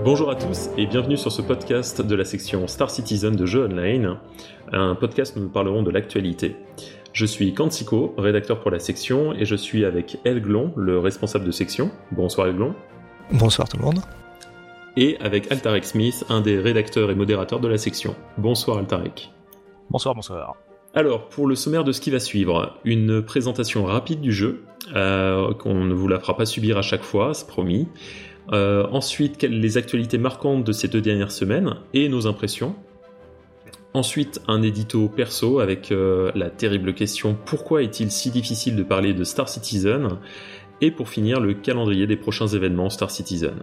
Bonjour à tous et bienvenue sur ce podcast de la section Star Citizen de Jeux Online, un podcast où nous parlerons de l'actualité. Je suis Kansiko, rédacteur pour la section, et je suis avec Elglon, le responsable de section. Bonsoir Elglon. Bonsoir tout le monde. Et avec Altarek Smith, un des rédacteurs et modérateurs de la section. Bonsoir Altarek. Bonsoir. Alors, pour le sommaire de ce qui va suivre, une présentation rapide du jeu, qu'on ne vous la fera pas subir à chaque fois, c'est promis. Ensuite, les actualités marquantes de ces 2 dernières semaines et nos impressions. Ensuite, un édito perso avec la terrible question « Pourquoi est-il si difficile de parler de Star Citizen ?» Et pour finir, le calendrier des prochains événements Star Citizen.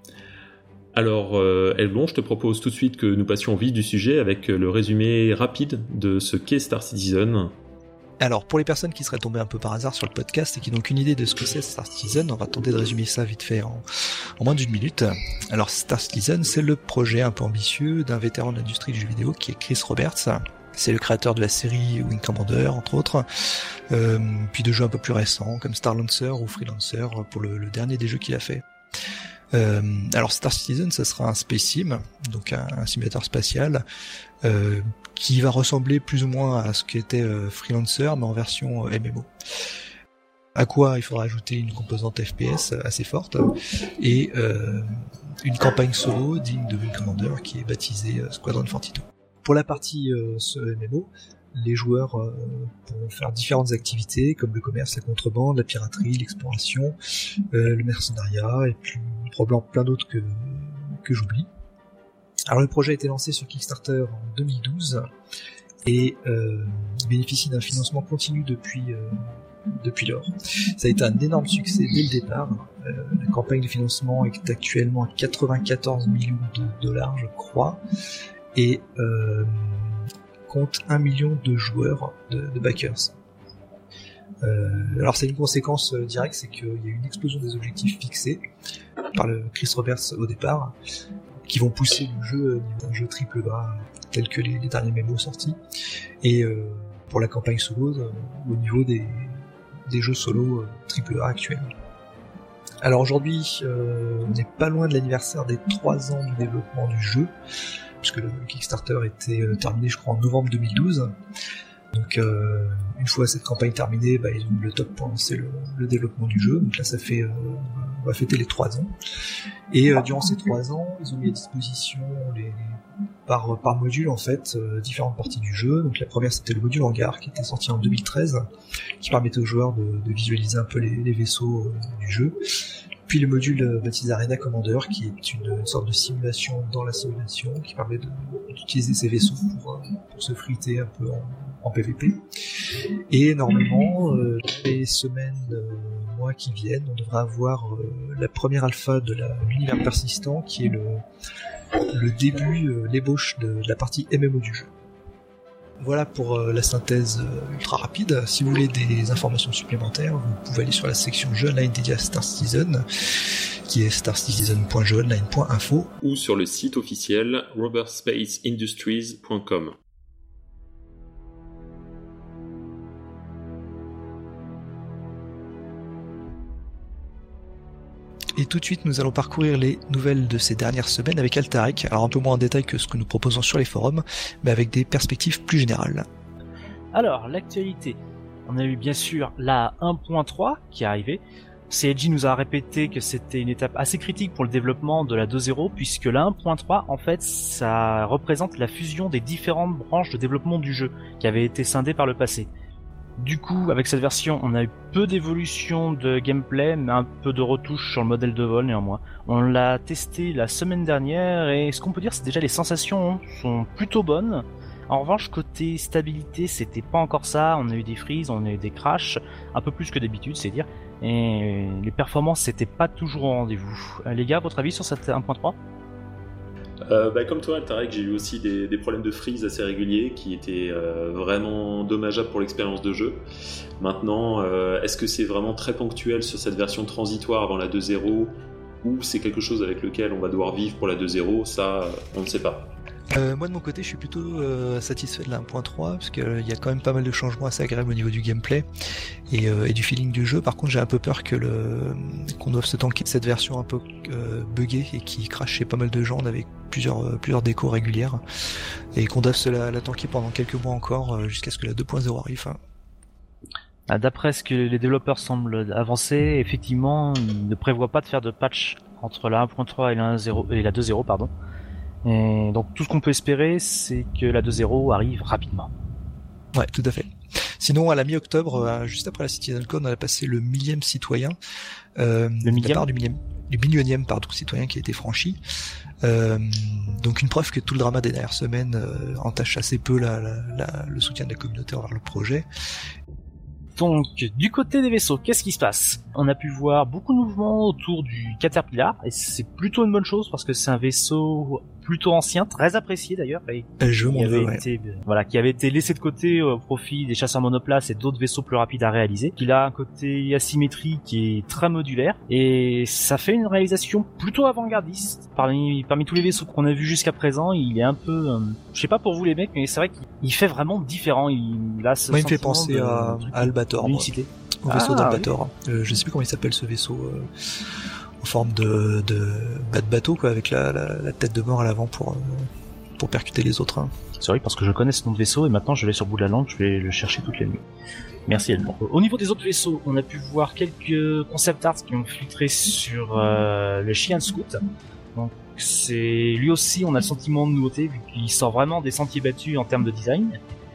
Alors, Elblon, je te propose tout de suite que nous passions au vif du sujet avec le résumé rapide de ce qu'est Star Citizen. Alors, pour les personnes qui seraient tombées un peu par hasard sur le podcast et qui n'ont aucune idée de ce que c'est Star Citizen, on va tenter de résumer ça vite fait en moins d'1 minute. Alors, Star Citizen, c'est le projet un peu ambitieux d'un vétéran de l'industrie du jeu vidéo qui est Chris Roberts. C'est le créateur de la série Wing Commander, entre autres, puis de jeux un peu plus récents comme Star Lancer ou Freelancer pour le dernier des jeux qu'il a fait. Alors Star Citizen, ça sera un space sim, donc un simulateur spatial, qui va ressembler plus ou moins à ce qu'était Freelancer, mais en version MMO. À quoi il faudra ajouter une composante FPS assez forte, et une campagne solo digne de Wing Commander qui est baptisée Squadron 42. Pour la partie ce MMO, les joueurs pourront faire différentes activités comme le commerce, la contrebande, la piraterie, l'exploration, le mercenariat et puis probablement plein d'autres que j'oublie. Alors le projet a été lancé sur Kickstarter en 2012 et il bénéficie d'un financement continu depuis lors. Ça a été un énorme succès dès le départ. La campagne de financement est actuellement à 94 millions de dollars, je crois, et compte 1 million de joueurs, de backers. Alors c'est une conséquence directe, c'est qu'il y a eu une explosion des objectifs fixés par le Chris Roberts au départ, qui vont pousser le jeu niveau un jeu AAA tel que les derniers mémos sortis, et pour la campagne solo au niveau des jeux solo AAA actuels. Alors aujourd'hui, on n'est pas loin de l'anniversaire des 3 ans du développement du jeu, puisque le Kickstarter était terminé, je crois, en novembre 2012. Donc, une fois cette campagne terminée, ils ont mis le top pour lancer le développement du jeu. Donc là, on va fêter les 3 ans. Et durant ces 3 ans, ils ont mis à disposition par module, en fait, différentes parties du jeu. Donc la première, c'était le module hangar, qui était sorti en 2013, qui permettait aux joueurs de visualiser un peu les vaisseaux du jeu. Puis le module baptisé Arena Commander, qui est une sorte de simulation dans la simulation, qui permet d'utiliser ces vaisseaux pour se friter un peu en PvP. Et normalement, dans les semaines, mois qui viennent, on devrait avoir la première alpha de l'univers persistant, qui est le début, l'ébauche de la partie MMO du jeu. Voilà pour la synthèse ultra rapide. Si vous voulez des informations supplémentaires, vous pouvez aller sur la section jeux online dédiée à Star Citizen, qui est starcitizen.jeuonline.info, ou sur le site officiel roberspaceindustries.com. Et tout de suite, nous allons parcourir les nouvelles de ces dernières semaines avec Altarek, alors un peu moins en détail que ce que nous proposons sur les forums, mais avec des perspectives plus générales. Alors, l'actualité. On a eu bien sûr la 1.3 qui est arrivée. CIG nous a répété que c'était une étape assez critique pour le développement de la 2.0, puisque la 1.3, en fait, ça représente la fusion des différentes branches de développement du jeu, qui avaient été scindées par le passé. Du coup, avec cette version, on a eu peu d'évolution de gameplay, mais un peu de retouches sur le modèle de vol néanmoins. On l'a testé la semaine dernière, et ce qu'on peut dire, c'est déjà les sensations sont plutôt bonnes. En revanche, côté stabilité, c'était pas encore ça. On a eu des freezes, on a eu des crashs, un peu plus que d'habitude, c'est dire. Et les performances, c'était pas toujours au rendez-vous. Les gars, votre avis sur cette 1.3 ? Comme toi, Altarek, j'ai eu aussi des problèmes de freeze assez réguliers qui étaient vraiment dommageables pour l'expérience de jeu. Maintenant, est-ce que c'est vraiment très ponctuel sur cette version transitoire avant la 2.0 ou c'est quelque chose avec lequel on va devoir vivre pour la 2.0 ? Ça, on ne sait pas. Moi de mon côté, je suis plutôt satisfait de la 1.3 parce qu'il y a quand même pas mal de changements assez agréables au niveau du gameplay et du feeling du jeu. Par contre, j'ai un peu peur que qu'on doive se tanker cette version un peu buggée et qui crache chez pas mal de gens. On avait plusieurs décos régulières et qu'on doive se la tanker pendant quelques mois encore jusqu'à ce que la 2.0 arrive. D'après ce que les développeurs semblent avancer, effectivement, ils ne prévoient pas de faire de patch entre la 1.3 et la 1.0 et la 2.0, pardon. Et donc tout ce qu'on peut espérer, c'est que la 2.0 arrive rapidement. Ouais, tout à fait. Sinon, à la mi-octobre, juste après la CitizenCon, on a passé le 1000e citoyen. Le millième du millionième citoyen qui a été franchi. Donc une preuve que tout le drama des dernières semaines entache assez peu le soutien de la communauté envers le projet. Donc, du côté des vaisseaux, qu'est-ce qui se passe ? On a pu voir beaucoup de mouvements autour du Caterpillar, et c'est plutôt une bonne chose parce que c'est un vaisseau plutôt ancien, très apprécié d'ailleurs, et qui avait été laissé de côté au profit des chasseurs monoplaces et d'autres vaisseaux plus rapides à réaliser. Il a un côté asymétrique qui est très modulaire, et ça fait une réalisation plutôt avant-gardiste. Parmi tous les vaisseaux qu'on a vus jusqu'à présent, il est un peu, je sais pas pour vous les mecs, mais c'est vrai qu'il fait vraiment différent. Il a ce Moi, il me fait penser à Albator. L'unicité. Au vaisseau d'Albator. Oui. Je sais plus comment il s'appelle ce vaisseau en forme de bateau quoi, avec la tête de mort à l'avant pour percuter les autres. C'est vrai parce que je connais ce nom de vaisseau et maintenant je l'ai sur le bout de la langue, je vais le chercher toute la nuit. Merci Elmore. Au niveau des autres vaisseaux, on a pu voir quelques concept arts qui ont filtré sur le Shi'an Scout. Donc c'est lui aussi, on a le sentiment de nouveauté vu qu'il sort vraiment des sentiers battus en termes de design.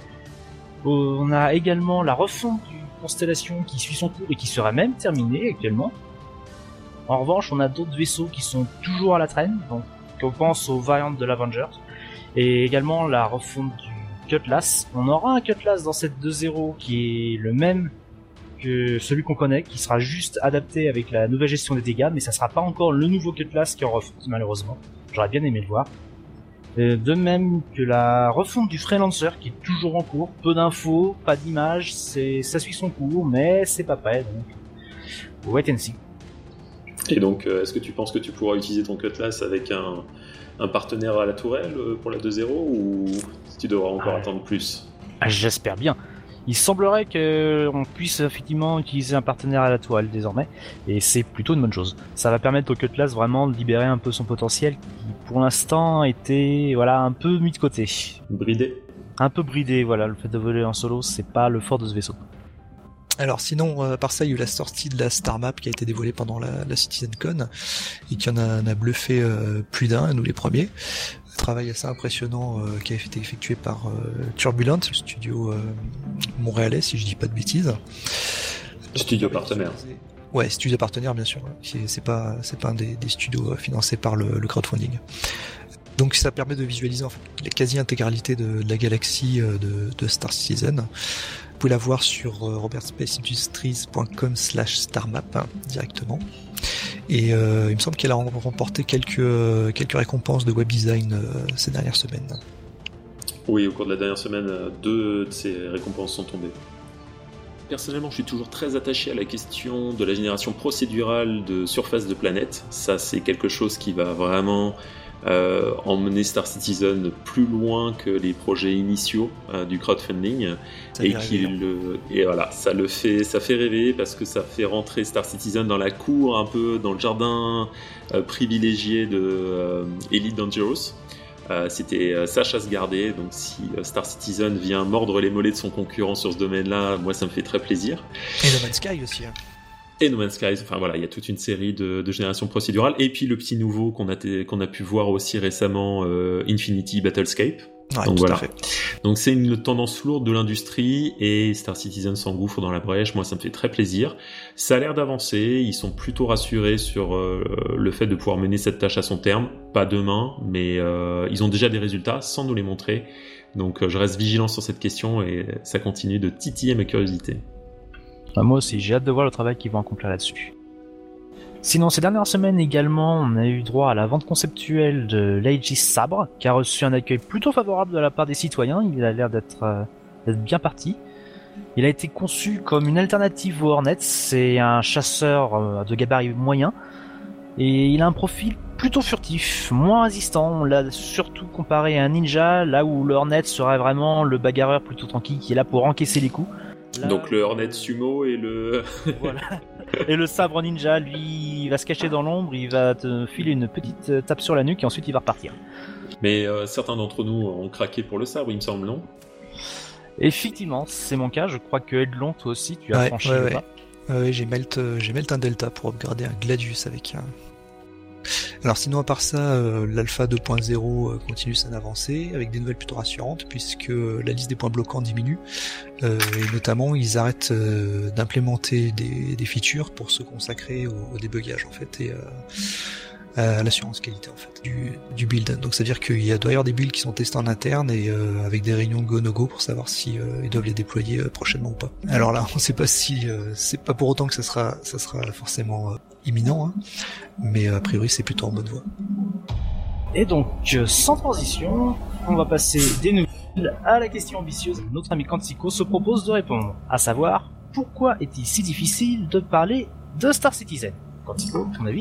On a également la refonte du Constellation qui suit son cours et qui sera même terminée actuellement. En revanche, on a d'autres vaisseaux qui sont toujours à la traîne, donc on pense aux variantes de l'Avengers, et également la refonte du Cutlass. On aura un Cutlass dans cette 2.0 qui est le même que celui qu'on connaît, qui sera juste adapté avec la nouvelle gestion des dégâts, mais ça sera pas encore le nouveau Cutlass qui est en refonte, malheureusement. J'aurais bien aimé le voir. De même que la refonte du Freelancer qui est toujours en cours, peu d'infos, pas d'images, ça suit son cours, mais c'est pas prêt, donc wait and see. Et donc, est-ce que tu penses que tu pourras utiliser ton Cutlass avec un partenaire à la tourelle pour la 2.0 ou tu devras encore attendre plus ? J'espère bien. Il semblerait qu'on puisse effectivement utiliser un partenaire à la toile désormais, et c'est plutôt une bonne chose. Ça va permettre au Cutlass vraiment de libérer un peu son potentiel qui, pour l'instant, était un peu mis de côté. Bridé. Un peu bridé, le fait de voler en solo, c'est pas le fort de ce vaisseau. Alors sinon, par ça, il y a eu la sortie de la Star Map qui a été dévoilée pendant la CitizenCon et qui en a bluffé plus d'un, nous les premiers. Un travail assez impressionnant qui a été effectué par Turbulent, le studio montréalais, si je dis pas de bêtises. Studio partenaire. Ouais, studio partenaire bien sûr. C'est pas un des studios financés par le crowdfunding. Donc ça permet de visualiser en fait la quasi-intégralité de la galaxie de Star Citizen. Vous pouvez la voir sur robertspaceindustriescom/starmap directement. Et il me semble qu'elle a remporté quelques récompenses de web design ces dernières semaines. Oui, au cours de la dernière semaine, 2 de ces récompenses sont tombées. Personnellement, je suis toujours très attaché à la question de la génération procédurale de surface de planète. Ça, c'est quelque chose qui va vraiment emmener Star Citizen plus loin que les projets initiaux du crowdfunding ça fait rêver parce que ça fait rentrer Star Citizen dans la cour, un peu dans le jardin privilégié de Elite Dangerous. C'était sa chasse gardée, donc si Star Citizen vient mordre les mollets de son concurrent sur ce domaine-là, moi ça me fait très plaisir. Et No Man's Sky aussi. Et No Man's Sky, il y a toute une série de générations procédurales. Et puis le petit nouveau qu'on a pu voir aussi récemment, Infinity Battlescape. Ouais, donc tout à fait. Donc c'est une tendance lourde de l'industrie et Star Citizen s'engouffre dans la brèche. Moi, ça me fait très plaisir. Ça a l'air d'avancer. Ils sont plutôt rassurés sur le fait de pouvoir mener cette tâche à son terme. Pas demain, mais ils ont déjà des résultats sans nous les montrer. Donc je reste vigilant sur cette question et ça continue de titiller ma curiosité. Moi aussi, j'ai hâte de voir le travail qu'ils vont accomplir là-dessus. Sinon, ces dernières semaines également, on a eu droit à la vente conceptuelle de l'Aegis Sabre, qui a reçu un accueil plutôt favorable de la part des citoyens. Il a l'air d'être bien parti. Il a été conçu comme une alternative au Hornet. C'est un chasseur de gabarit moyen, et il a un profil plutôt furtif, moins résistant, là, surtout comparé à un ninja, là où le Hornet serait vraiment le bagarreur plutôt tranquille qui est là pour encaisser les coups. Là, donc le Hornet sumo et le... voilà. Et le sabre ninja, lui, il va se cacher dans l'ombre, il va te filer une petite tape sur la nuque et ensuite il va repartir. Mais certains d'entre nous ont craqué pour le sabre, il me semble, non ? Effectivement, c'est mon cas, je crois que Edlon, toi aussi, tu as franchi le pas. J'ai melt un delta pour upgrader un Gladius avec un... Alors sinon à part ça, l'alpha 2.0 continue son avancée avec des nouvelles plutôt rassurantes puisque la liste des points bloquants diminue et notamment ils arrêtent d'implémenter des features pour se consacrer au débugage en fait et à l'assurance qualité en fait du build. Donc c'est à dire qu'il doit y avoir des builds qui sont testés en interne et avec des réunions de go no go pour savoir si ils doivent les déployer prochainement ou pas. Alors là on sait pas si c'est pas pour autant que ça sera forcément imminent, hein, mais a priori c'est plutôt en bonne voie. Et donc sans transition, on va passer des nouvelles à la question ambitieuse. Notre ami Quantico se propose de répondre, à savoir pourquoi est-il si difficile de parler de Star Citizen. Quantico, ton avis ?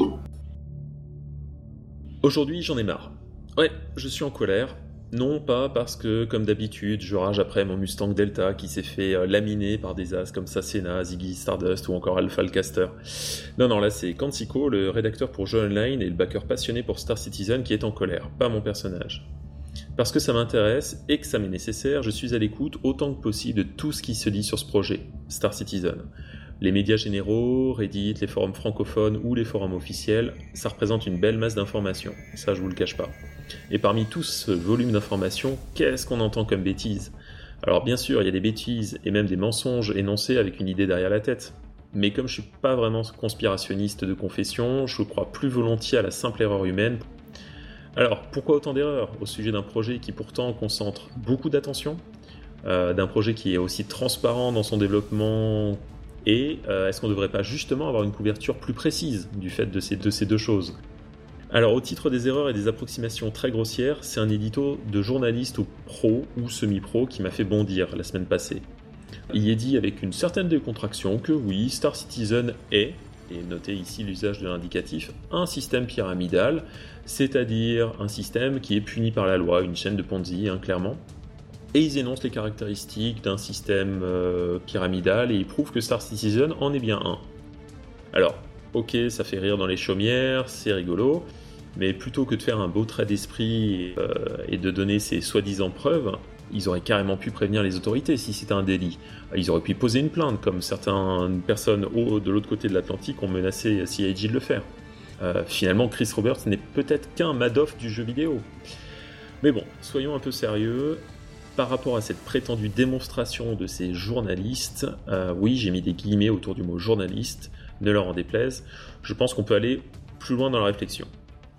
Aujourd'hui, j'en ai marre. Ouais, je suis en colère. Non, pas parce que, comme d'habitude, je rage après mon Mustang Delta qui s'est fait laminer par des as comme Sasena, Ziggy Stardust ou encore Alpha le Caster. Non, là c'est Quantico, le rédacteur pour Jeux Online et le backer passionné pour Star Citizen qui est en colère, pas mon personnage. Parce que ça m'intéresse et que ça m'est nécessaire, je suis à l'écoute autant que possible de tout ce qui se dit sur ce projet, Star Citizen. Les médias généraux, Reddit, les forums francophones ou les forums officiels, ça représente une belle masse d'informations, ça je vous le cache pas. Et parmi tout ce volume d'informations, qu'est-ce qu'on entend comme bêtises ? Alors bien sûr, il y a des bêtises et même des mensonges énoncés avec une idée derrière la tête. Mais comme je suis pas vraiment conspirationniste de confession, je crois plus volontiers à la simple erreur humaine. Alors, pourquoi autant d'erreurs au sujet d'un projet qui pourtant concentre beaucoup d'attention, d'un projet qui est aussi transparent dans son développement. Et est-ce qu'on ne devrait pas justement avoir une couverture plus précise du fait de ces deux choses ? Alors au titre des erreurs et des approximations très grossières, c'est un édito de journaliste ou pro ou semi-pro qui m'a fait bondir la semaine passée. Il y est dit avec une certaine décontraction que oui, Star Citizen est, et notez ici l'usage de l'indicatif, un système pyramidal, c'est-à-dire un système qui est puni par la loi, une chaîne de Ponzi, clairement. Et ils énoncent les caractéristiques d'un système pyramidal et ils prouvent que Star Citizen en est bien un. Alors, ok, ça fait rire dans les chaumières, c'est rigolo, mais plutôt que de faire un beau trait d'esprit et de donner ces soi-disant preuves, ils auraient carrément pu prévenir les autorités si c'était un délit. Ils auraient pu poser une plainte, comme certaines personnes de l'autre côté de l'Atlantique ont menacé CIG de le faire. Finalement, Chris Roberts n'est peut-être qu'un Madoff du jeu vidéo. Mais bon, soyons un peu sérieux. Par rapport à cette prétendue démonstration de ces journalistes, oui, j'ai mis des guillemets autour du mot journaliste, ne leur en déplaise, je pense qu'on peut aller plus loin dans la réflexion.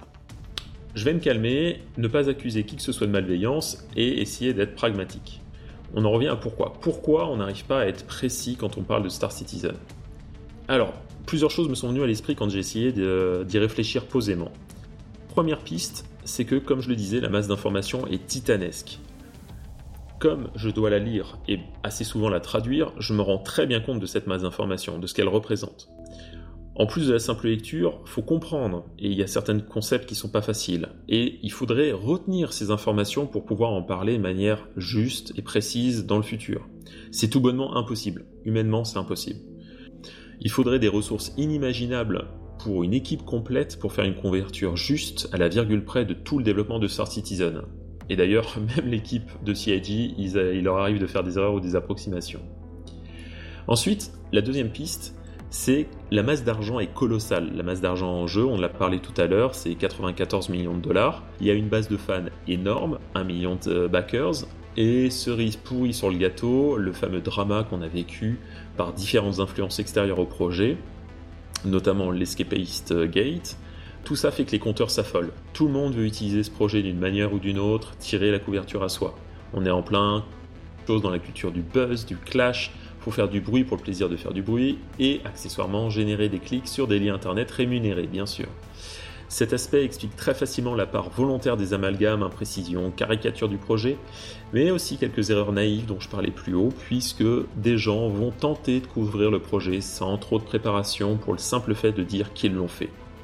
Je vais me calmer, ne pas accuser qui que ce soit de malveillance et essayer d'être pragmatique. On en revient à pourquoi. Pourquoi on n'arrive pas à être précis quand on parle de Star Citizen ? Alors, plusieurs choses me sont venues à l'esprit quand j'ai essayé d'y réfléchir posément. Première piste, c'est que, comme je le disais, la masse d'informations est titanesque. Comme je dois la lire et assez souvent la traduire, je me rends très bien compte de cette masse d'informations, de ce qu'elle représente. En plus de la simple lecture, il faut comprendre, et il y a certains concepts qui ne sont pas faciles, et il faudrait retenir ces informations pour pouvoir en parler de manière juste et précise dans le futur. C'est tout bonnement impossible, humainement c'est impossible. Il faudrait des ressources inimaginables pour une équipe complète pour faire une couverture juste à la virgule près de tout le développement de Star Citizen. Et d'ailleurs, même l'équipe de CIG, il leur arrive de faire des erreurs ou des approximations. Ensuite, la deuxième piste, c'est la masse d'argent est colossale. La masse d'argent en jeu, on l'a parlé tout à l'heure, c'est 94 millions de dollars. Il y a une base de fans énorme, 1 million de backers, et cerise pourrie sur le gâteau, le fameux drama qu'on a vécu par différentes influences extérieures au projet, notamment l'Escapist Gate. Tout ça fait que les compteurs s'affolent. Tout le monde veut utiliser ce projet d'une manière ou d'une autre, tirer la couverture à soi. On est en plein chose dans la culture du buzz, du clash, faut faire du bruit pour le plaisir de faire du bruit, et accessoirement générer des clics sur des liens internet rémunérés, bien sûr. Cet aspect explique très facilement la part volontaire des amalgames, imprécisions, caricatures du projet, mais aussi quelques erreurs naïves dont je parlais plus haut, puisque des gens vont tenter de couvrir le projet sans trop de préparation pour le simple fait de dire qu'ils l'ont fait.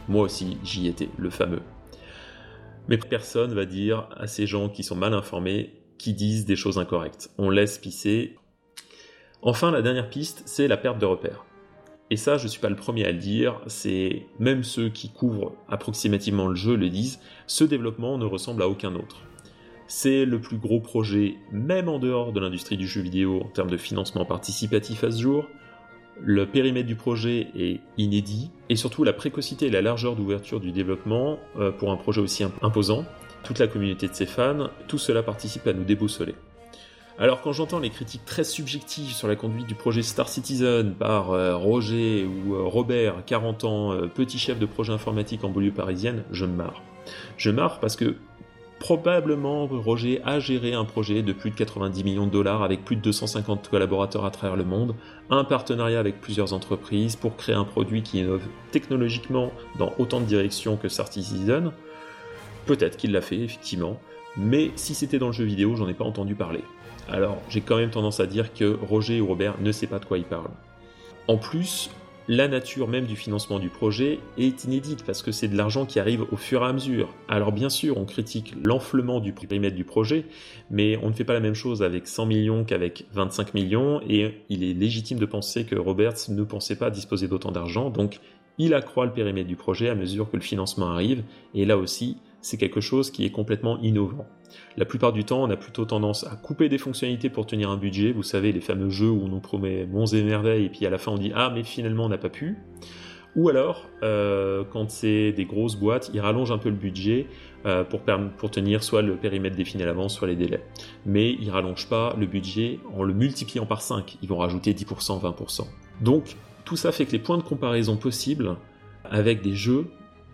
Moi aussi, j'y étais, le fameux. Mais personne va dire à ces gens qui sont mal informés, qui disent des choses incorrectes. On laisse pisser. Enfin, la dernière piste, c'est la perte de repères. Et ça, je suis pas le premier à le dire, c'est même ceux qui couvrent approximativement le jeu le disent, ce développement ne ressemble à aucun autre. C'est le plus gros projet, même en dehors de l'industrie du jeu vidéo, en termes de financement participatif à ce jour. Le périmètre du projet est inédit, et surtout la précocité et la largeur d'ouverture du développement pour un projet aussi imposant. Toute la communauté de ses fans, tout cela participe à nous déboussoler. Alors quand j'entends les critiques très subjectives sur la conduite du projet Star Citizen par Roger ou Robert, 40 ans, petit chef de projet informatique en banlieue parisienne, je me marre. Je me marre parce que probablement Roger a géré un projet de plus de 90 millions de dollars avec plus de 250 collaborateurs à travers le monde, un partenariat avec plusieurs entreprises pour créer un produit qui innove technologiquement dans autant de directions que Star Citizen. Peut-être qu'il l'a fait, effectivement, mais si c'était dans le jeu vidéo, j'en ai pas entendu parler. Alors, j'ai quand même tendance à dire que Roger ou Robert ne sait pas de quoi il parle. En plus, la nature même du financement du projet est inédite parce que c'est de l'argent qui arrive au fur et à mesure. Alors bien sûr, on critique l'enflement du périmètre du projet, mais on ne fait pas la même chose avec 100 millions qu'avec 25 millions et il est légitime de penser que Robert ne pensait pas disposer d'autant d'argent, donc il accroît le périmètre du projet à mesure que le financement arrive et là aussi, c'est quelque chose qui est complètement innovant. La plupart du temps, on a plutôt tendance à couper des fonctionnalités pour tenir un budget. Vous savez, les fameux jeux où on nous promet monts et merveilles et puis à la fin on dit « Ah, mais finalement on n'a pas pu ». Ou alors, quand c'est des grosses boîtes, ils rallongent un peu le budget pour tenir soit le périmètre défini à l'avance, soit les délais. Mais ils rallongent pas le budget en le multipliant par 5. Ils vont rajouter 10%, 20%. Donc, tout ça fait que les points de comparaison possibles avec des jeux,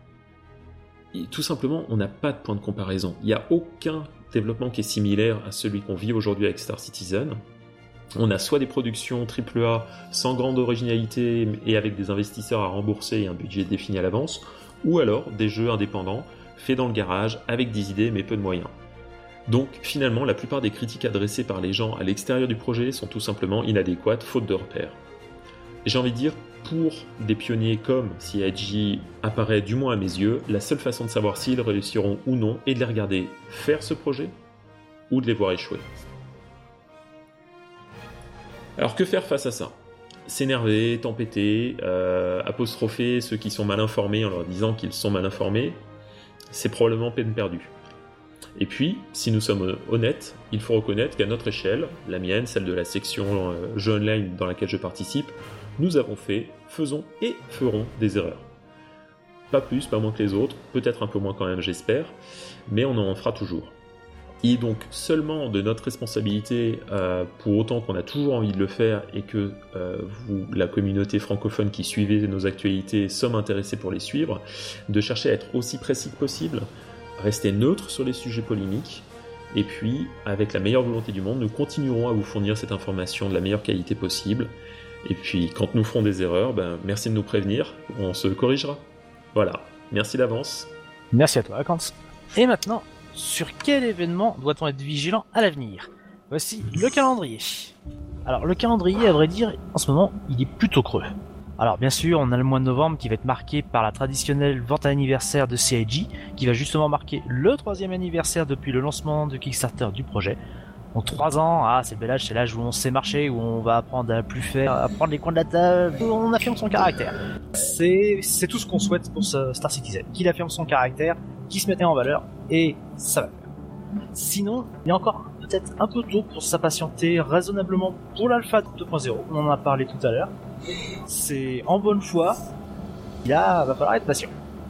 et tout simplement, on n'a pas de point de comparaison. Il n'y a aucun développement qui est similaire à celui qu'on vit aujourd'hui avec Star Citizen. On a soit des productions AAA sans grande originalité et avec des investisseurs à rembourser et un budget défini à l'avance, ou alors des jeux indépendants faits dans le garage avec des idées mais peu de moyens. Donc finalement, la plupart des critiques adressées par les gens à l'extérieur du projet sont tout simplement inadéquates, faute de repères. Et j'ai envie de dire, pour des pionniers comme CIG apparaît du moins à mes yeux, la seule façon de savoir s'ils réussiront ou non est de les regarder faire ce projet ou de les voir échouer. Alors que faire face à ça ? S'énerver, tempêter, apostropher ceux qui sont mal informés en leur disant qu'ils sont mal informés, c'est probablement peine perdue. Et puis, si nous sommes honnêtes, il faut reconnaître qu'à notre échelle, la mienne, celle de la section jeu online dans laquelle je participe, nous avons fait, faisons et ferons des erreurs. Pas plus, pas moins que les autres, peut-être un peu moins quand même, j'espère, mais on en fera toujours. Il est donc seulement de notre responsabilité, pour autant qu'on a toujours envie de le faire et que vous, la communauté francophone qui suivez nos actualités, sommes intéressés pour les suivre, de chercher à être aussi précis que possible, rester neutre sur les sujets polémiques, et puis, avec la meilleure volonté du monde, nous continuerons à vous fournir cette information de la meilleure qualité possible. Et puis, quand nous ferons des erreurs, merci de nous prévenir, on se corrigera. Voilà, merci d'avance. Merci à toi, Akantz. Et maintenant, sur quel événement doit-on être vigilant à l'avenir ? Voici le calendrier. Alors, le calendrier, à vrai dire, en ce moment, il est plutôt creux. Alors, bien sûr, on a le mois de novembre qui va être marqué par la traditionnelle vente à anniversaire de CIG, qui va justement marquer le 3e anniversaire depuis le lancement de Kickstarter du projet. Donc 3 ans, c'est le bel âge, c'est l'âge où on sait marcher, où on va apprendre à plus faire, à prendre les coins de la table, où on affirme son caractère. C'est tout ce qu'on souhaite pour ce Star Citizen, qu'il affirme son caractère, qu'il se mette en valeur, et ça va faire. Sinon, il y a encore peut-être un peu tôt pour s'impatienter raisonnablement pour l'Alpha 2.0, on en a parlé tout à l'heure. C'est en bonne foi, là, va falloir être patient.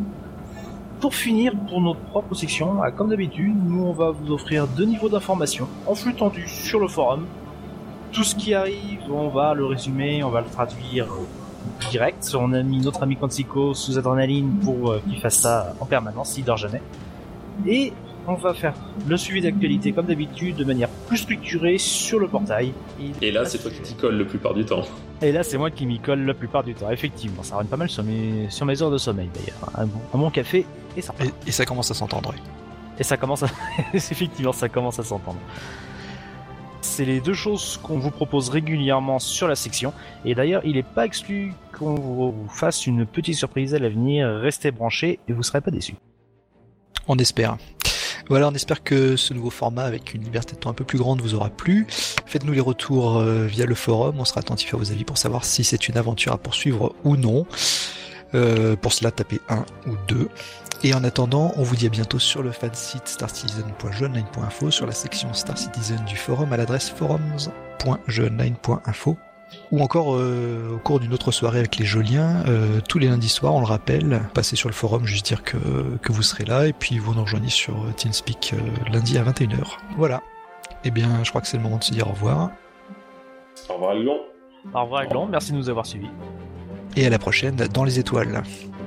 Pour finir, pour notre propre section, comme d'habitude, nous on va vous offrir 2 niveaux d'information en flux tendu sur le forum. Tout ce qui arrive, on va le résumer, on va le traduire direct. On a mis notre ami Quantico sous adrénaline pour qu'il fasse ça en permanence, s'il dort jamais. Et on va faire le suivi d'actualité comme d'habitude de manière plus structurée sur le portail. Et là, c'est toi qui t'y colles la plupart du temps. Et là, c'est moi qui m'y colle la plupart du temps, effectivement. Ça revient pas mal sur mes heures de sommeil, d'ailleurs. Un bon café, et ça. Et ça commence à s'entendre. Et ça commence à... Effectivement, ça commence à s'entendre. C'est les deux choses qu'on vous propose régulièrement sur la section. Et d'ailleurs, il n'est pas exclu qu'on vous fasse une petite surprise à l'avenir. Restez branchés et vous ne serez pas déçus. On espère. Voilà, on espère que ce nouveau format avec une liberté de temps un peu plus grande vous aura plu. Faites-nous les retours via le forum, on sera attentif à vos avis pour savoir si c'est une aventure à poursuivre ou non. Pour cela, tapez 1 ou 2. Et en attendant, on vous dit à bientôt sur le fansite starcitizen.jeuneline.info, sur la section Star Citizen du forum à l'adresse forums.jeuneline.info, ou encore au cours d'une autre soirée avec les Joliens, tous les lundis soirs, on le rappelle, passez sur le forum, juste dire que vous serez là, et puis vous nous rejoignez sur TeamSpeak lundi à 21h. Voilà. Eh bien, je crois que c'est le moment de se dire au revoir. Au revoir, Lyon. Au revoir, Aiglon. Merci de nous avoir suivis. Et à la prochaine dans les étoiles.